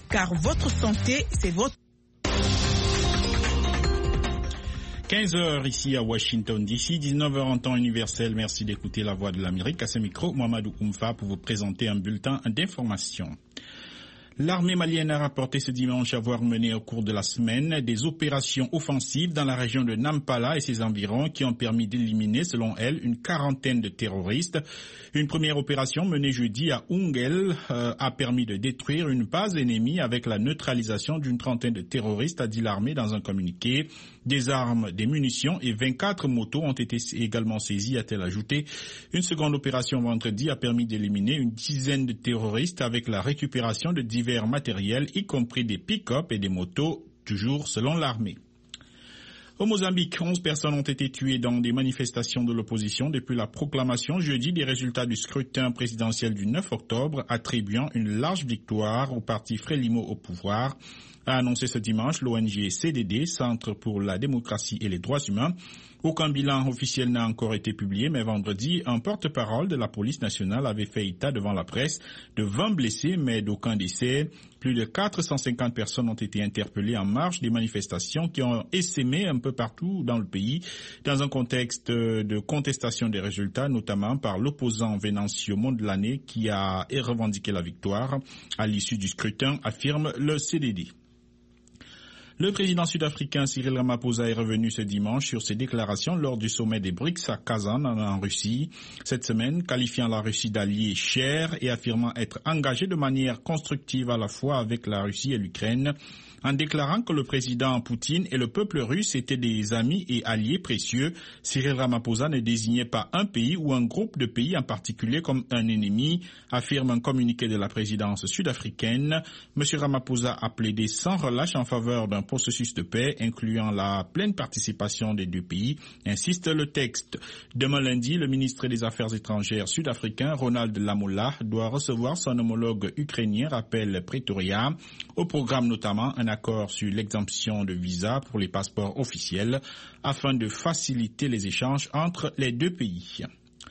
car votre santé, c'est votre... 15h ici à Washington DC, 19h en temps universel. Merci d'écouter la voix de l'Amérique. À ce micro, Mohamedou Oumfa pour vous présenter un bulletin d'information. L'armée malienne a rapporté ce dimanche avoir mené au cours de la semaine des opérations offensives dans la région de Nampala et ses environs qui ont permis d'éliminer, selon elle, une quarantaine de terroristes. Une première opération menée jeudi à Ungel a permis de détruire une base ennemie avec la neutralisation d'une trentaine de terroristes, a dit l'armée dans un communiqué. Des armes, des munitions et 24 motos ont été également saisies, a-t-elle ajouté. Une seconde opération vendredi a permis d'éliminer une dizaine de terroristes avec la récupération de divers matériels, y compris des pick-up et des motos, toujours selon l'armée. Au Mozambique, 11 personnes ont été tuées dans des manifestations de l'opposition depuis la proclamation jeudi des résultats du scrutin présidentiel du 9 octobre, attribuant une large victoire au parti Frelimo au pouvoir, a annoncé ce dimanche l'ONG CDD, Centre pour la démocratie et les droits humains. Aucun bilan officiel n'a encore été publié, mais vendredi, un porte-parole de la police nationale avait fait état devant la presse de 20 blessés, mais d'aucun décès. Plus de 450 personnes ont été interpellées en marge des manifestations qui ont essaimé un peu partout dans le pays, dans un contexte de contestation des résultats, notamment par l'opposant Venancio Mondlane qui a revendiqué la victoire à l'issue du scrutin, affirme le CDD. Le président sud-africain Cyril Ramaphosa est revenu ce dimanche sur ses déclarations lors du sommet des BRICS à Kazan en Russie. Cette semaine, qualifiant la Russie d'allié cher et affirmant être engagé de manière constructive à la fois avec la Russie et l'Ukraine, en déclarant que le président Poutine et le peuple russe étaient des amis et alliés précieux. Cyril Ramaphosa ne désignait pas un pays ou un groupe de pays en particulier comme un ennemi, affirme un communiqué de la présidence sud-africaine. M. Ramaphosa a plaidé sans relâche en faveur d'un processus de paix incluant la pleine participation des deux pays, insiste le texte. Demain lundi, le ministre des Affaires étrangères sud-africain Ronald Lamola doit recevoir son homologue ukrainien, rappelle Pretoria, au programme notamment un accord sur l'exemption de visa pour les passeports officiels afin de faciliter les échanges entre les deux pays.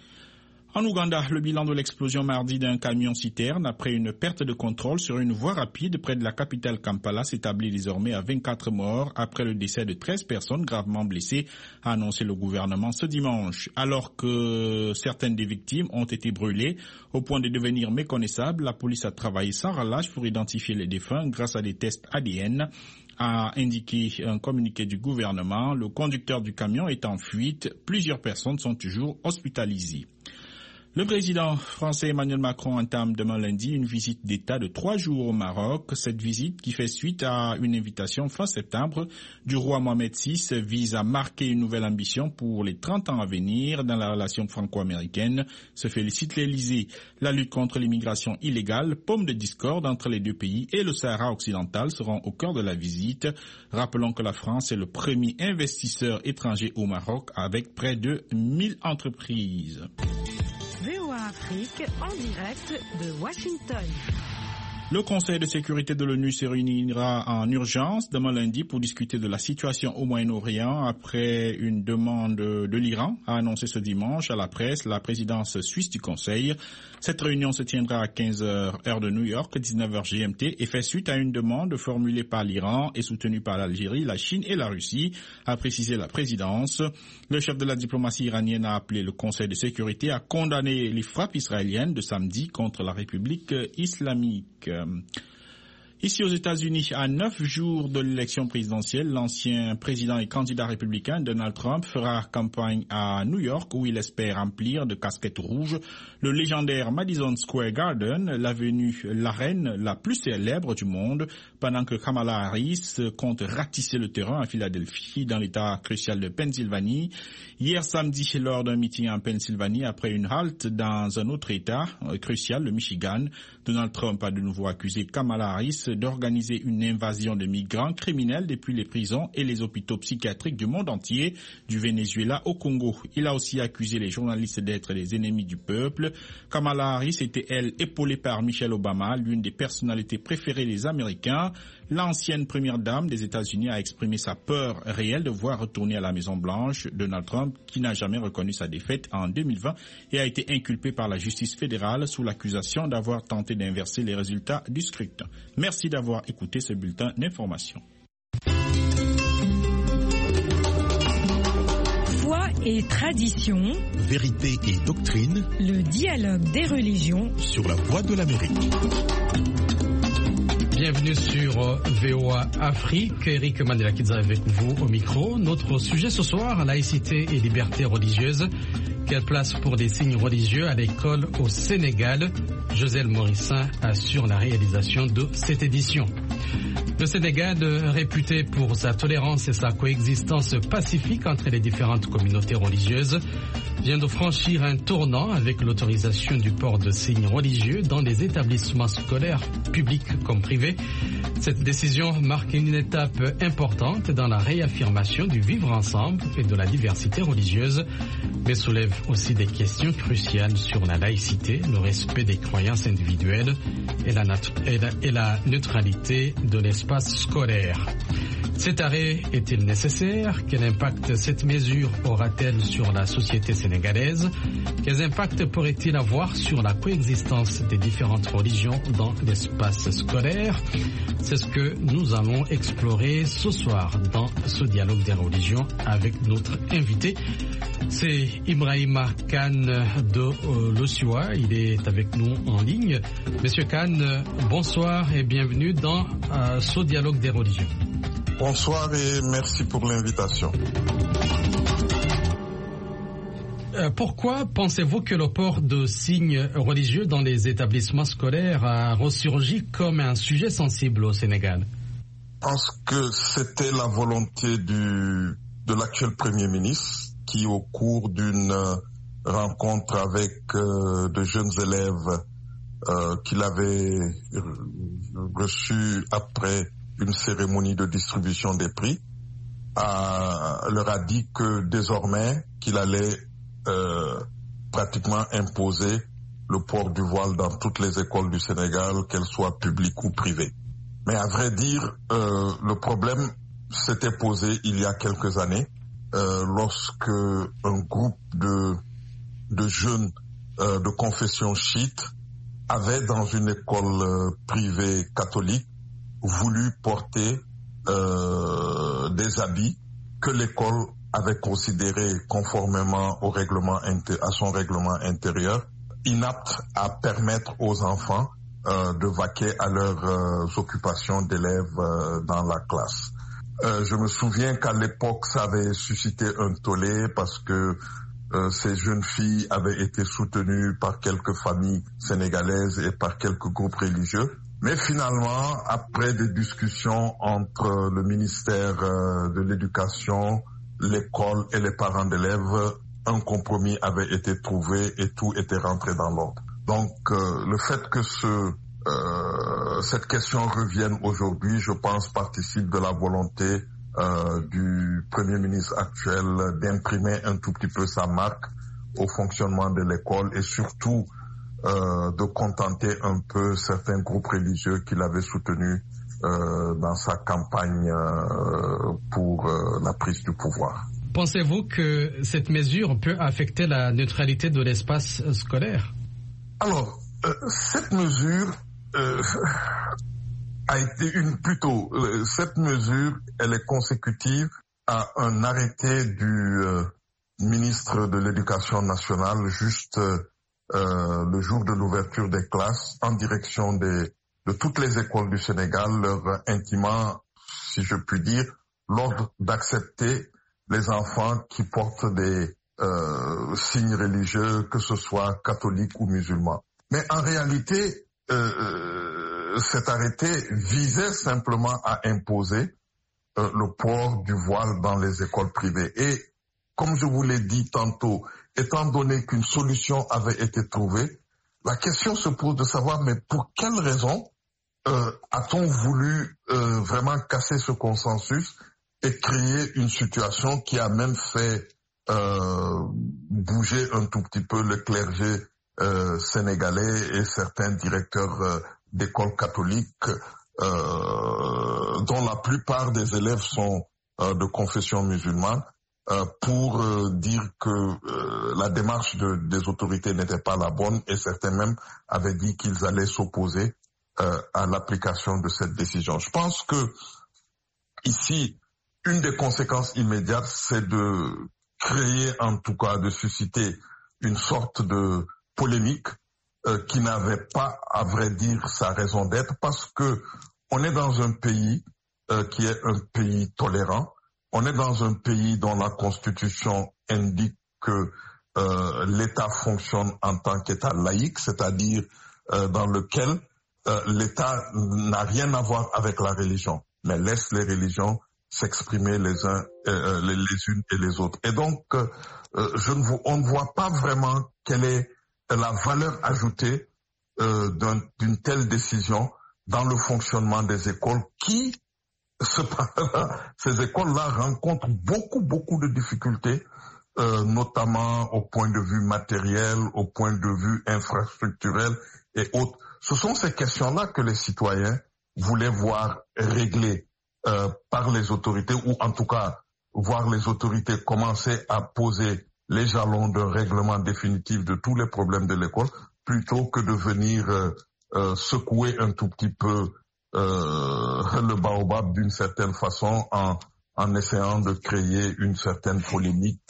En Ouganda, le bilan de l'explosion mardi d'un camion-citerne après une perte de contrôle sur une voie rapide près de la capitale Kampala s'établit désormais à 24 morts après le décès de 13 personnes gravement blessées, a annoncé le gouvernement ce dimanche. Alors que certaines des victimes ont été brûlées au point de devenir méconnaissables, la police a travaillé sans relâche pour identifier les défunts grâce à des tests ADN, a indiqué un communiqué du gouvernement. Le conducteur du camion est en fuite. Plusieurs personnes sont toujours hospitalisées. Le président français Emmanuel Macron entame demain lundi une visite d'État de 3 jours au Maroc. Cette visite, qui fait suite à une invitation fin septembre du roi Mohamed VI, vise à marquer une nouvelle ambition pour les 30 ans à venir dans la relation franco-américaine, se félicite l'Élysée. La lutte contre l'immigration illégale, pomme de discorde entre les deux pays et le Sahara occidental seront au cœur de la visite. Rappelons que la France est le premier investisseur étranger au Maroc avec près de 1000 entreprises. VOA Afrique en direct de Washington. Le Conseil de sécurité de l'ONU se réunira en urgence demain lundi pour discuter de la situation au Moyen-Orient après une demande de l'Iran, a annoncé ce dimanche à la presse la présidence suisse du Conseil. Cette réunion se tiendra à 15h heure de New York, 19h GMT et fait suite à une demande formulée par l'Iran et soutenue par l'Algérie, la Chine et la Russie, a précisé la présidence. Le chef de la diplomatie iranienne a appelé le Conseil de sécurité à condamner les frappes israéliennes de samedi contre la République islamique. Ici aux États-Unis, à 9 jours de l'élection présidentielle, l'ancien président et candidat républicain Donald Trump fera campagne à New York où il espère remplir de casquettes rouges le légendaire Madison Square Garden, l'avenue La Reine la plus célèbre du monde, pendant que Kamala Harris compte ratisser le terrain à Philadelphie dans l'état crucial de Pennsylvanie. Hier samedi, lors d'un meeting en Pennsylvanie, après une halte dans un autre état crucial, le Michigan, Donald Trump a de nouveau accusé Kamala Harris d'organiser une invasion de migrants criminels depuis les prisons et les hôpitaux psychiatriques du monde entier, du Venezuela au Congo. Il a aussi accusé les journalistes d'être les ennemis du peuple. Kamala Harris était, elle, épaulée par Michelle Obama, l'une des personnalités préférées des Américains. L'ancienne première dame des États-Unis a exprimé sa peur réelle de voir retourner à la Maison-Blanche Donald Trump, qui n'a jamais reconnu sa défaite en 2020 et a été inculpé par la justice fédérale sous l'accusation d'avoir tenté d'inverser les résultats du scrutin. Merci. Merci d'avoir écouté ce bulletin d'information. Foi et tradition, vérité et doctrine, le dialogue des religions sur la Voix de l'Amérique. Bienvenue sur VOA Afrique. Eric Mandelakidze avec vous au micro. Notre sujet ce soir, laïcité et liberté religieuse. Quelle place pour des signes religieux à l'école au Sénégal? Joselle Morissin assure la réalisation de cette édition. Le Sénégal, réputé pour sa tolérance et sa coexistence pacifique entre les différentes communautés religieuses, vient de franchir un tournant avec l'autorisation du port de signes religieux dans les établissements scolaires, publics comme privés. Cette décision marque une étape importante dans la réaffirmation du vivre ensemble et de la diversité religieuse, mais soulève aussi des questions cruciales sur la laïcité, le respect des croyances individuelles et la neutralité de l'espace scolaire. Cet arrêt est-il nécessaire? Quel impact cette mesure aura-t-elle sur la société sénégalaise? Quels impacts pourrait-il avoir sur la coexistence des différentes religions dans l'espace scolaire? C'est ce que nous allons explorer ce soir dans ce dialogue des religions avec notre invité. C'est Ibrahima Kane de l'Osua. Il est avec nous en ligne. Monsieur Kane, bonsoir et bienvenue dans ce dialogue des religions. Bonsoir et merci pour l'invitation. Pourquoi pensez-vous que le port de signes religieux dans les établissements scolaires a ressurgi comme un sujet sensible au Sénégal? Je pense que c'était la volonté de l'actuel Premier ministre qui, au cours d'une rencontre avec de jeunes élèves qu'il avait reçus après une cérémonie de distribution des prix, leur a dit que désormais qu'il allait pratiquement imposer le port du voile dans toutes les écoles du Sénégal, qu'elles soient publiques ou privées. Mais à vrai dire, le problème s'était posé il y a quelques années, lorsque un groupe de jeunes de confession chiite avait dans une école privée catholique voulu porter des habits que l'école avait considérés conformément au à son règlement intérieur, inaptes à permettre aux enfants de vaquer à leurs occupations d'élèves dans la classe. Je me souviens qu'à l'époque, ça avait suscité un tollé parce que ces jeunes filles avaient été soutenues par quelques familles sénégalaises et par quelques groupes religieux. Mais finalement, après des discussions entre le ministère de l'Éducation, l'école et les parents d'élèves, un compromis avait été trouvé et tout était rentré dans l'ordre. Donc, le fait que cette question revienne aujourd'hui, je pense, participe de la volonté du Premier ministre actuel d'imprimer un tout petit peu sa marque au fonctionnement de l'école et surtout de contenter un peu certains groupes religieux qu'il avait soutenus dans sa campagne pour la prise du pouvoir. Pensez-vous que cette mesure peut affecter la neutralité de l'espace scolaire? Alors, cette mesure a été cette mesure, elle est consécutive à un arrêté du ministre de l'Éducation nationale juste le jour de l'ouverture des classes en direction de toutes les écoles du Sénégal, leur intimant, si je puis dire, l'ordre d'accepter les enfants qui portent des signes religieux, que ce soit catholiques ou musulmans. Mais en réalité, cet arrêté visait simplement à imposer le port du voile dans les écoles privées. Et comme je vous l'ai dit tantôt, étant donné qu'une solution avait été trouvée, la question se pose de savoir, mais pour quelle raison a-t-on voulu vraiment casser ce consensus et créer une situation qui a même fait bouger un tout petit peu le clergé sénégalais et certains directeurs d'écoles catholiques dont la plupart des élèves sont de confession musulmane, pour dire que la démarche des autorités n'était pas la bonne, et certains même avaient dit qu'ils allaient s'opposer à l'application de cette décision. Je pense que ici, une des conséquences immédiates, c'est de créer, en tout cas, de susciter une sorte de polémique qui n'avait pas, à vrai dire, sa raison d'être, parce que on est dans un pays qui est un pays tolérant. On est dans un pays dont la Constitution indique que l'État fonctionne en tant qu'État laïque, c'est-à-dire dans lequel l'État n'a rien à voir avec la religion, mais laisse les religions s'exprimer les unes et les autres. Et donc, on ne voit pas vraiment quelle est la valeur ajoutée d'une telle décision dans le fonctionnement des écoles qui, ces écoles-là rencontrent beaucoup de difficultés, notamment au point de vue matériel, au point de vue infrastructurel et autres. Ce sont ces questions-là que les citoyens voulaient voir réglées par les autorités, ou en tout cas voir les autorités commencer à poser les jalons d'un règlement définitif de tous les problèmes de l'école, plutôt que de venir secouer un tout petit peu le baobab d'une certaine façon en essayant de créer une certaine polémique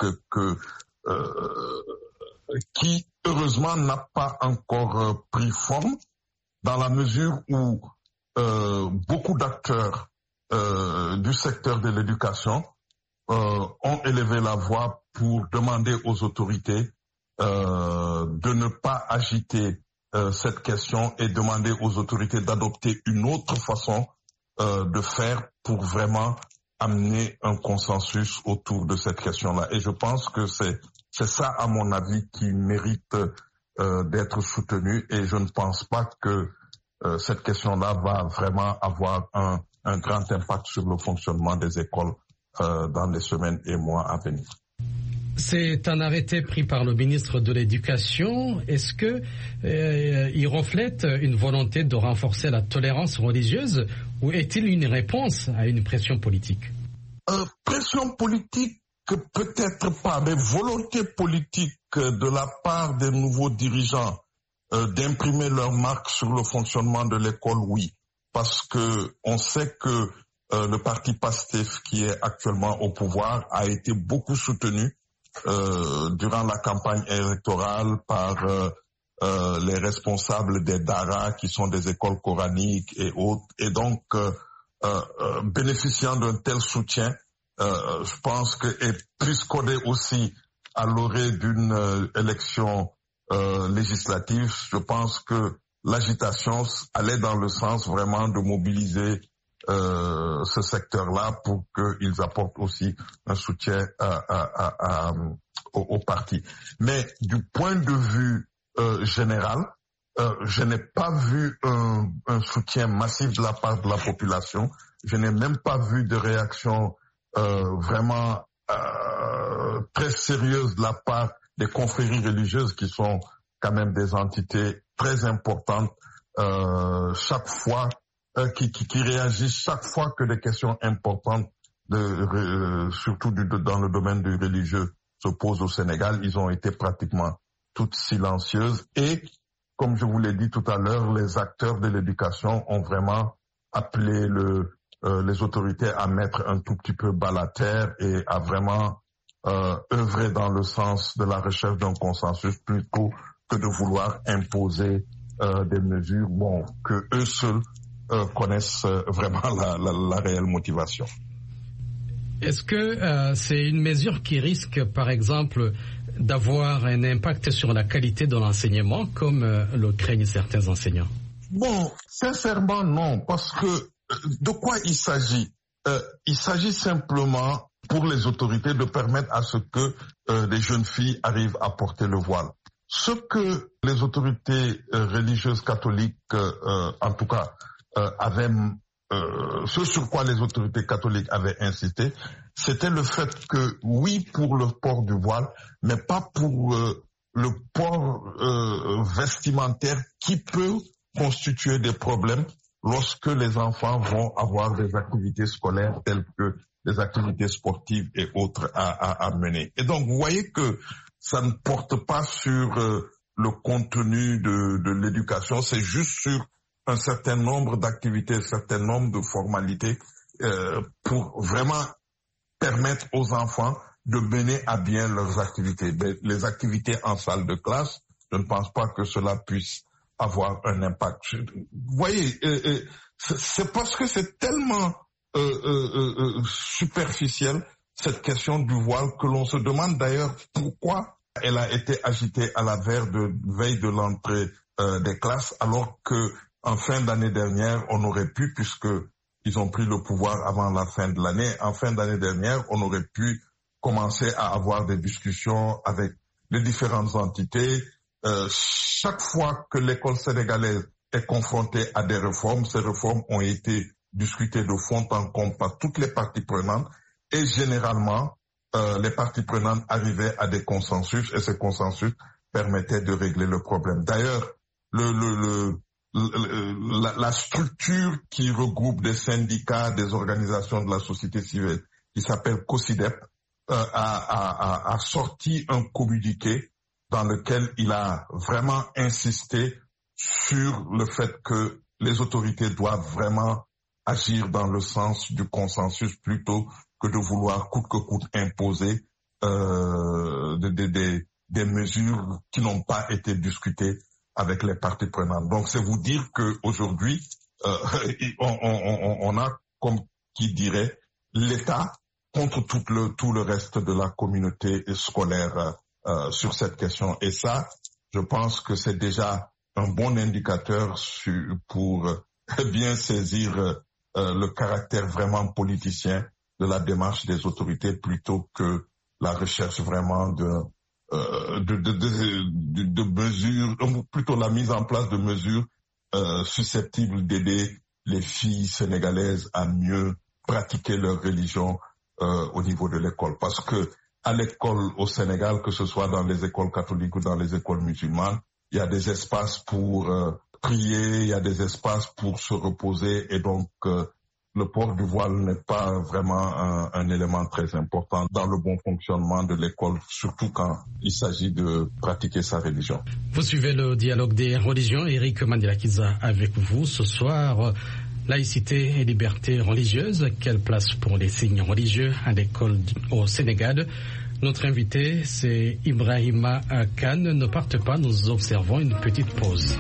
qui heureusement n'a pas encore pris forme, dans la mesure où beaucoup d'acteurs du secteur de l'éducation ont élevé la voix pour demander aux autorités de ne pas agiter cette question et demander aux autorités d'adopter une autre façon de faire pour vraiment amener un consensus autour de cette question-là. Et je pense que c'est ça, à mon avis, qui mérite d'être soutenu, et je ne pense pas que cette question-là va vraiment avoir un grand impact sur le fonctionnement des écoles dans les semaines et mois à venir. C'est un arrêté pris par le ministre de l'Éducation. Est-ce que il reflète une volonté de renforcer la tolérance religieuse, ou est-il une réponse à une pression politique? Pression politique, peut-être pas, mais volonté politique de la part des nouveaux dirigeants d'imprimer leur marque sur le fonctionnement de l'école, oui. Parce que on sait que le parti PASTEF, qui est actuellement au pouvoir, a été beaucoup soutenu durant la campagne électorale par les responsables des Dara, qui sont des écoles coraniques et autres. Et donc, bénéficiant d'un tel soutien, je pense que, et plus qu'on est aussi à l'orée d'une élection législative, je pense que l'agitation allait dans le sens vraiment de mobiliser ce secteur-là pour qu'ils apportent aussi un soutien au parti. Mais du point de vue général, je n'ai pas vu un soutien massif de la part de la population. Je n'ai même pas vu de réaction vraiment très sérieuse de la part des confréries religieuses, qui sont quand même des entités très importantes chaque fois, qui réagissent chaque fois que des questions importantes, surtout dans le domaine du religieux, se posent au Sénégal. Ils ont été pratiquement toutes silencieuses, et comme je vous l'ai dit tout à l'heure, les acteurs de l'éducation ont vraiment appelé les autorités à mettre un tout petit peu bas la terre et à vraiment œuvrer dans le sens de la recherche d'un consensus, plutôt que de vouloir imposer des mesures que eux seuls connaissent vraiment la réelle motivation. Est-ce que c'est une mesure qui risque, par exemple, d'avoir un impact sur la qualité de l'enseignement, comme le craignent certains enseignants? Bon, sincèrement, non, parce que de quoi il s'agit? Il s'agit simplement pour les autorités de permettre à ce que les jeunes filles arrivent à porter le voile. Ce que les autorités religieuses catholiques, en tout cas, ce sur quoi les autorités catholiques avaient insisté, c'était le fait que, oui, pour le port du voile, mais pas pour le port vestimentaire qui peut constituer des problèmes lorsque les enfants vont avoir des activités scolaires telles que des activités sportives et autres à mener. Et donc, vous voyez que ça ne porte pas sur le contenu de l'éducation, c'est juste sur un certain nombre d'activités, un certain nombre de formalités pour vraiment permettre aux enfants de mener à bien leurs activités. Les activités en salle de classe, je ne pense pas que cela puisse avoir un impact. Vous voyez, c'est parce que c'est tellement superficiel, cette question du voile, que l'on se demande d'ailleurs pourquoi elle a été agitée à la veille de l'entrée des classes, alors que en fin d'année dernière, on aurait pu, puisque ils ont pris le pouvoir avant la fin de l'année, en fin d'année dernière, on aurait pu commencer à avoir des discussions avec les différentes entités. Chaque fois que l'école sénégalaise est confrontée à des réformes, ces réformes ont été discutées de fond en comble par toutes les parties prenantes et généralement, les parties prenantes arrivaient à des consensus et ces consensus permettaient de régler le problème. D'ailleurs, la structure qui regroupe des syndicats, des organisations de la société civile, qui s'appelle COSIDEP, a sorti un communiqué dans lequel il a vraiment insisté sur le fait que les autorités doivent vraiment agir dans le sens du consensus plutôt que de vouloir coûte que coûte imposer des mesures qui n'ont pas été discutées avec les parties prenantes. Donc c'est vous dire qu'aujourd'hui, on a, comme qui dirait, l'État contre tout le reste de la communauté scolaire sur cette question. Et ça, je pense que c'est déjà un bon indicateur pour bien saisir le caractère vraiment politicien de la démarche des autorités plutôt que la recherche vraiment de mesures, plutôt la mise en place de mesures susceptibles d'aider les filles sénégalaises à mieux pratiquer leur religion au niveau de l'école. Parce que à l'école au Sénégal, que ce soit dans les écoles catholiques ou dans les écoles musulmanes, il y a des espaces pour prier, il y a des espaces pour se reposer et donc le port du voile n'est pas vraiment un élément très important dans le bon fonctionnement de l'école, surtout quand il s'agit de pratiquer sa religion. Vous suivez le dialogue des religions. Eric Mandela-Kiza avec vous ce soir. Laïcité et liberté religieuse, quelle place pour les signes religieux à l'école au Sénégal? Notre invité, c'est Ibrahima Kane. Ne partez pas, nous observons une petite pause.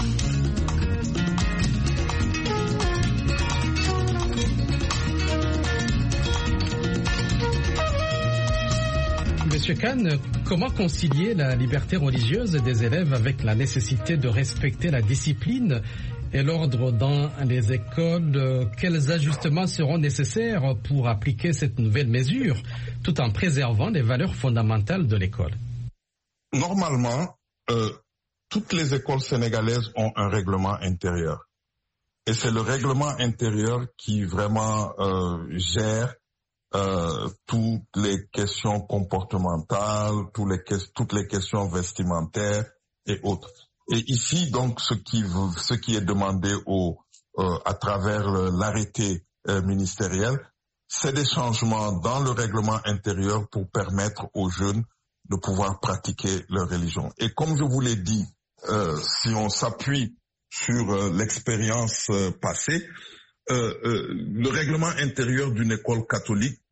Monsieur Kane, comment concilier la liberté religieuse des élèves avec la nécessité de respecter la discipline et l'ordre dans les écoles? Quels ajustements seront nécessaires pour appliquer cette nouvelle mesure tout en préservant les valeurs fondamentales de l'école? Normalement, toutes les écoles sénégalaises ont un règlement intérieur. Et c'est le règlement intérieur qui vraiment gère toutes les questions comportementales, toutes les questions vestimentaires et autres. Et ici, donc, ce qui est demandé à travers l'arrêté ministériel, c'est des changements dans le règlement intérieur pour permettre aux jeunes de pouvoir pratiquer leur religion. Et comme je vous l'ai dit, si on s'appuie sur l'expérience passée, le règlement intérieur d'une école catholique,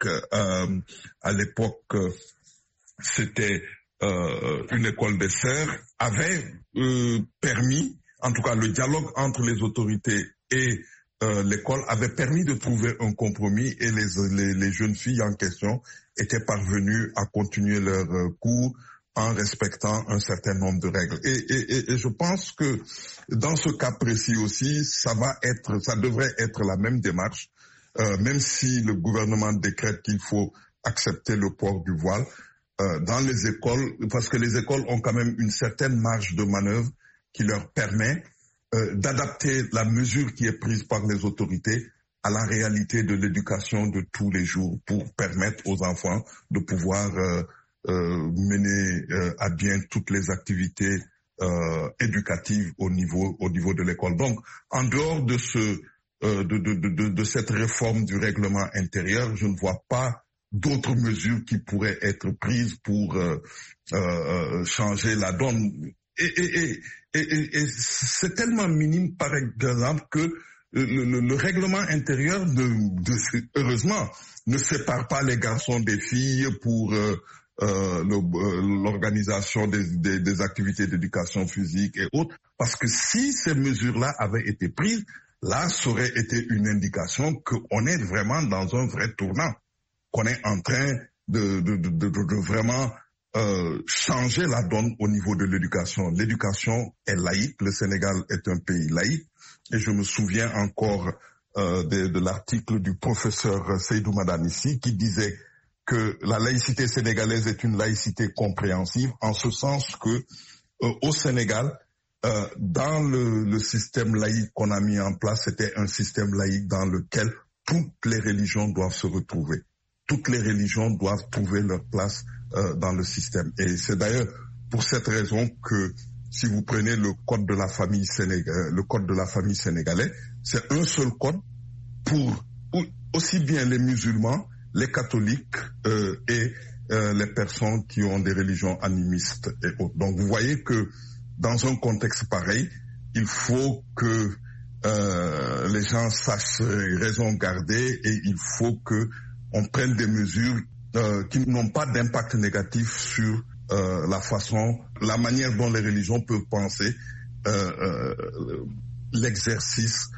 à l'époque, c'était une école des sœurs, avait permis, en tout cas le dialogue entre les autorités et l'école avait permis de trouver un compromis et les jeunes filles en question étaient parvenues à continuer leurs cours en respectant un certain nombre de règles. Et je pense que dans ce cas précis aussi, ça devrait être la même démarche, même si le gouvernement décrète qu'il faut accepter le port du voile dans les écoles, parce que les écoles ont quand même une certaine marge de manœuvre qui leur permet d'adapter la mesure qui est prise par les autorités à la réalité de l'éducation de tous les jours pour permettre aux enfants de pouvoir mener à bien toutes les activités éducatives au niveau de l'école. Donc, en dehors de cette réforme du règlement intérieur, je ne vois pas d'autres mesures qui pourraient être prises pour changer la donne. et c'est tellement minime, par exemple, que le règlement intérieur heureusement ne sépare pas les garçons des filles pour l'organisation des activités d'éducation physique et autres, parce que si ces mesures-là avaient été prises, là, ça aurait été une indication qu'on est vraiment dans un vrai tournant, qu'on est en train de vraiment changer la donne au niveau de l'éducation. L'éducation est laïque, le Sénégal est un pays laïque, et je me souviens encore de l'article du professeur Seydou Madanissi qui disait que la laïcité sénégalaise est une laïcité compréhensive, en ce sens que au Sénégal, dans le système laïque qu'on a mis en place, c'était un système laïque dans lequel toutes les religions doivent se retrouver. Toutes les religions doivent trouver leur place dans le système. Et c'est d'ailleurs pour cette raison que si vous prenez le code de la famille sénégalais, c'est un seul code pour aussi bien les musulmans, les catholiques et les personnes qui ont des religions animistes et autres. Donc vous voyez que dans un contexte pareil, il faut que les gens sachent raison garder et il faut que on prenne des mesures qui n'ont pas d'impact négatif sur la manière dont les religions peuvent penser l'exercice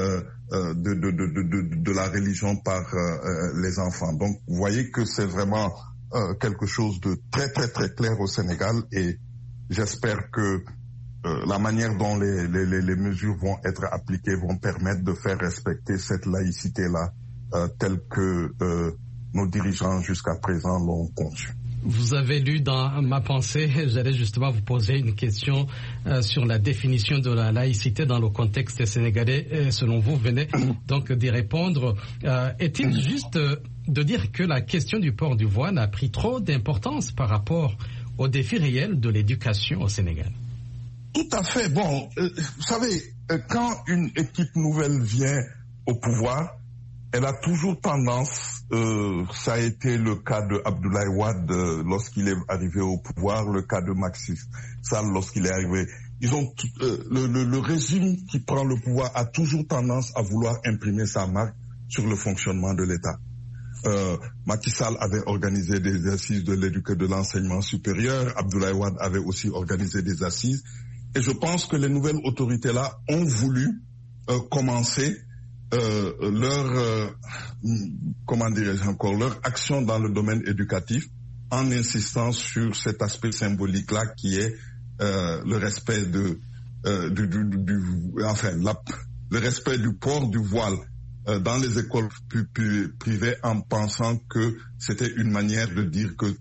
de la religion par les enfants. Donc, vous voyez que c'est vraiment quelque chose de très, très, très clair au Sénégal et j'espère que la manière dont les mesures vont être appliquées vont permettre de faire respecter cette laïcité-là telle que nos dirigeants jusqu'à présent l'ont conçue. Vous avez lu dans ma pensée, j'allais justement vous poser une question sur la définition de la laïcité dans le contexte sénégalais. Selon vous, venez donc d'y répondre. Est-il juste de dire que la question du port du voile a pris trop d'importance par rapport aux défis réels de l'éducation au Sénégal? Tout à fait. Bon, vous savez, quand une équipe nouvelle vient au pouvoir, elle a toujours tendance, ça a été le cas de Abdoulaye Wade lorsqu'il est arrivé au pouvoir, le cas de Macky Sall lorsqu'il est arrivé. Ils ont le régime qui prend le pouvoir a toujours tendance à vouloir imprimer sa marque sur le fonctionnement de l'État. Macky Sall avait organisé des assises de l'enseignement supérieur, Abdoulaye Wade avait aussi organisé des assises, et je pense que les nouvelles autorités-là ont voulu commencer leur action dans le domaine éducatif en insistant sur cet aspect symbolique-là qui est le respect le respect du port du voile dans les écoles privées en pensant que c'était une manière de dire que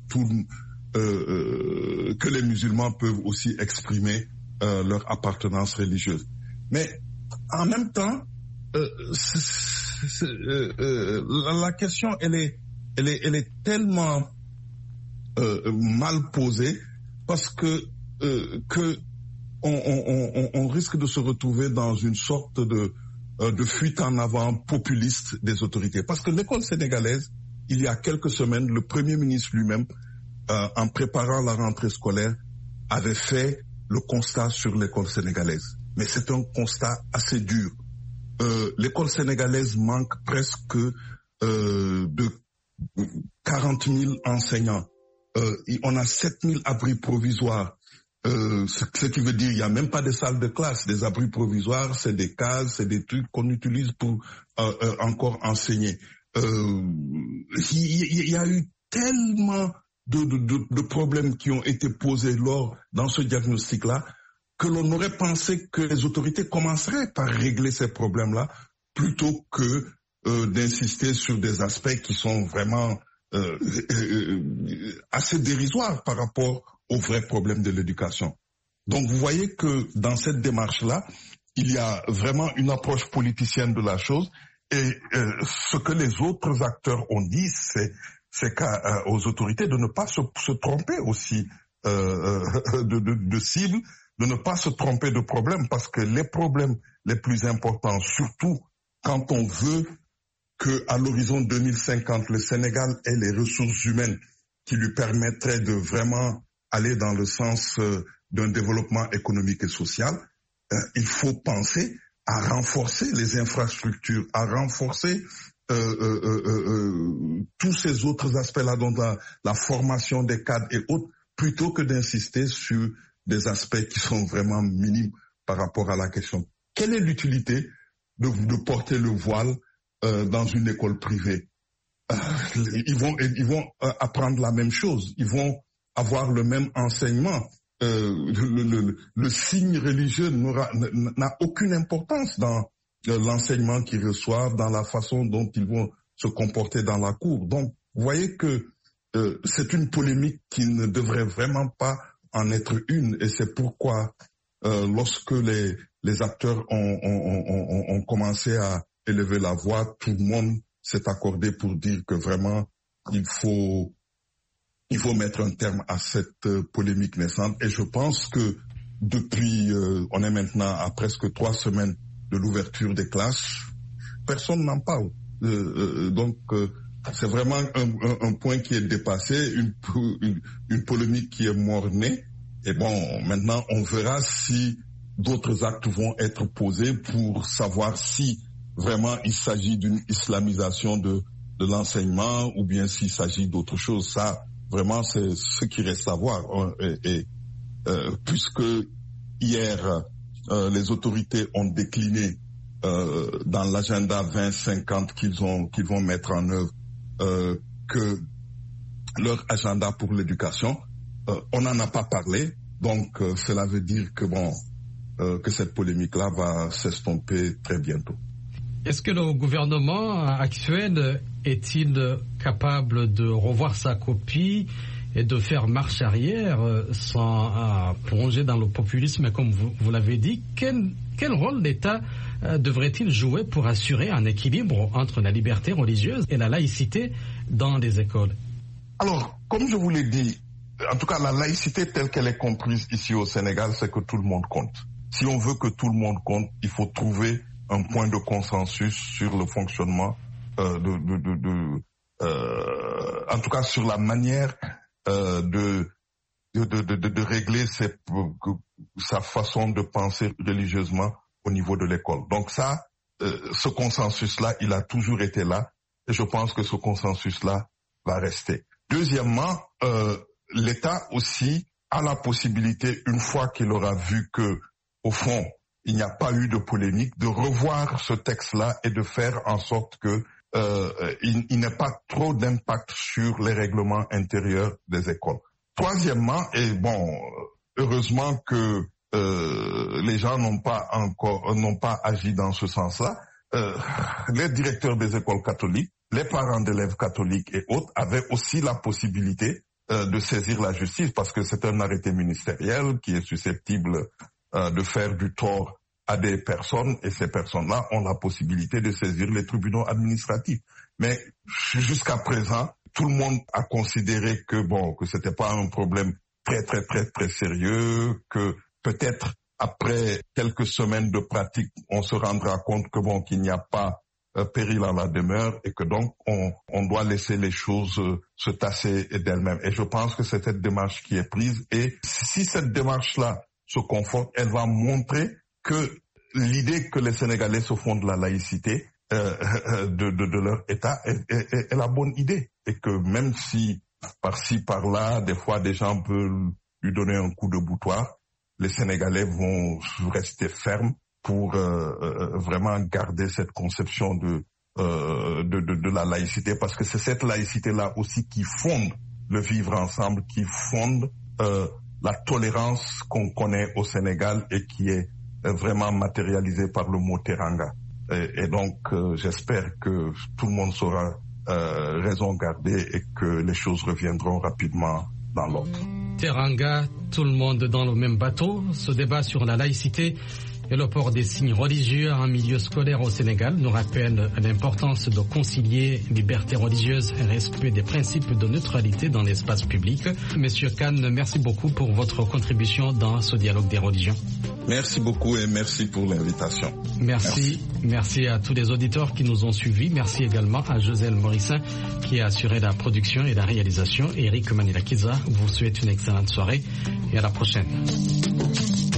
que les musulmans peuvent aussi exprimer leur appartenance religieuse. Mais en même temps, la question elle est tellement mal posée parce que on risque de se retrouver dans une sorte de fuite en avant populiste des autorités. Parce que l'école sénégalaise, il y a quelques semaines, le Premier ministre lui-même, en préparant la rentrée scolaire, avait fait le constat sur l'école sénégalaise. Mais c'est un constat assez dur. L'école sénégalaise manque presque de 40 000 enseignants. On a 7 000 abris provisoires. Ce qui veut dire qu'il n'y a même pas de salles de classe. Des abris provisoires, c'est des cases, c'est des trucs qu'on utilise pour encore enseigner. Il y a eu tellement de problèmes qui ont été posés dans ce diagnostic-là que l'on aurait pensé que les autorités commenceraient par régler ces problèmes-là plutôt que d'insister sur des aspects qui sont vraiment assez dérisoires par rapport aux vrais problèmes de l'éducation. Donc vous voyez que dans cette démarche-là, il y a vraiment une approche politicienne de la chose et ce que les autres acteurs ont dit, c'est aux autorités de ne pas se tromper aussi de cible, de ne pas se tromper de problème, parce que les problèmes les plus importants, surtout quand on veut qu'à l'horizon 2050, le Sénégal ait les ressources humaines qui lui permettraient de vraiment aller dans le sens d'un développement économique et social, il faut penser à renforcer les infrastructures, à renforcer tous ces autres aspects-là, dont la formation des cadres et autres, plutôt que d'insister sur des aspects qui sont vraiment minimes par rapport à la question. Quelle est l'utilité de porter le voile dans une école privée? Ils vont apprendre la même chose, ils vont avoir le même enseignement. Le signe religieux n'a aucune importance dans l'enseignement qu'ils reçoivent, dans la façon dont ils vont se comporter dans la cour. Donc, vous voyez que c'est une polémique qui ne devrait vraiment pas en être une, et c'est pourquoi lorsque les acteurs ont commencé à élever la voix, tout le monde s'est accordé pour dire que vraiment il faut mettre un terme à cette polémique naissante. Et je pense que depuis, on est maintenant à presque 3 semaines de l'ouverture des classes, personne n'en parle. Donc c'est vraiment un point qui est dépassé, une polémique qui est mort-née. Et bon, maintenant on verra si d'autres actes vont être posés pour savoir si vraiment il s'agit d'une islamisation de l'enseignement ou bien s'il s'agit d'autre chose. Ça, vraiment, c'est ce qui reste à voir. Puisque hier, les autorités ont décliné dans l'agenda 2050 qu'ils vont mettre en œuvre que leur agenda pour l'éducation, on n'en a pas parlé. Donc, cela veut dire que que cette polémique-là va s'estomper très bientôt. Est-ce que le gouvernement actuel est-il capable de revoir sa copie et de faire marche arrière sans plonger dans le populisme, comme vous l'avez dit? Quel rôle l'État devrait-il jouer pour assurer un équilibre entre la liberté religieuse et la laïcité dans les écoles? Alors, comme je vous l'ai dit, en tout cas, la laïcité telle qu'elle est comprise ici au Sénégal, c'est que tout le monde compte. Si on veut que tout le monde compte, il faut trouver un point de consensus sur le fonctionnement, en tout cas sur la manière de régler sa façon de penser religieusement au niveau de l'école. Donc ça, ce consensus-là, il a toujours été là, et je pense que ce consensus-là va rester. Deuxièmement, l'État aussi a la possibilité, une fois qu'il aura vu que, au fond, il n'y a pas eu de polémique, de revoir ce texte-là et de faire en sorte que il n'ait pas trop d'impact sur les règlements intérieurs des écoles. Troisièmement, et bon, heureusement que les gens n'ont pas agi dans ce sens-là, les directeurs des écoles catholiques, les parents d'élèves catholiques et autres avaient aussi la possibilité de saisir la justice, parce que c'est un arrêté ministériel qui est susceptible de faire du tort à des personnes, et ces personnes-là ont la possibilité de saisir les tribunaux administratifs. Mais jusqu'à présent, tout le monde a considéré que c'était pas un problème très très très très sérieux, que peut-être après quelques semaines de pratique, on se rendra compte que qu'il n'y a pas péril à la demeure, et que donc on doit laisser les choses se tasser d'elles-mêmes. Et je pense que c'est cette démarche qui est prise, et si cette démarche-là se conforte, elle va montrer que l'idée que les Sénégalais se font de la laïcité de leur État est la bonne idée, et que même si par-ci par-là, des fois des gens peuvent lui donner un coup de boutoir, les Sénégalais vont rester fermes pour vraiment garder cette conception de la laïcité, parce que c'est cette laïcité-là aussi qui fonde le vivre ensemble, qui fonde la tolérance qu'on connaît au Sénégal et qui est vraiment matérialisée par le mot teranga. Et donc, j'espère que tout le monde saura raison garder et que les choses reviendront rapidement dans l'ordre. Teranga, tout le monde dans le même bateau. Ce débat sur la laïcité Et le port des signes religieux en milieu scolaire au Sénégal nous rappelle l'importance de concilier liberté religieuse et respect des principes de neutralité dans l'espace public. Monsieur Kane, merci beaucoup pour votre contribution dans ce dialogue des religions. Merci beaucoup et merci pour l'invitation. Merci à tous les auditeurs qui nous ont suivis. Merci également à Joselle Morissin qui a assuré la production et la réalisation. Eric Manilakiza vous souhaite une excellente soirée et à la prochaine.